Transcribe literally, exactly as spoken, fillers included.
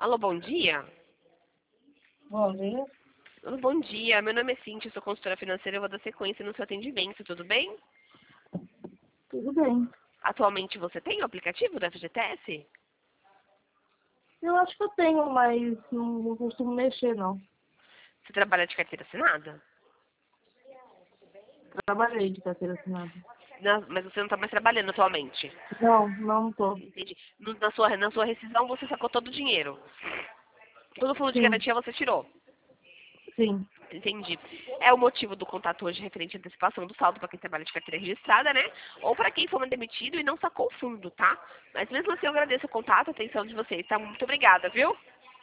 Alô, bom dia. Bom dia. Alô, bom dia. Meu nome é Cintia, eu sou consultora financeira. Eu vou dar sequência no seu atendimento, tudo bem? Tudo bem. Atualmente você tem o aplicativo do F G T S? Eu acho que eu tenho, mas não, não costumo mexer, não. Você trabalha de carteira assinada? Trabalhei de carteira assinada. Não, mas você não está mais trabalhando atualmente. Não, não tô. Entendi. No- Na sua, na sua rescisão você sacou todo o dinheiro. Todo o fundo de Sim, garantia você tirou. sim. Entendi. É o motivo do contato hoje referente à antecipação do saldo para quem trabalha de carteira registrada, né? Ou para quem for demitido e não sacou o fundo, tá? Mas mesmo assim eu agradeço o contato, a atenção de vocês, tá? Muito obrigada, viu?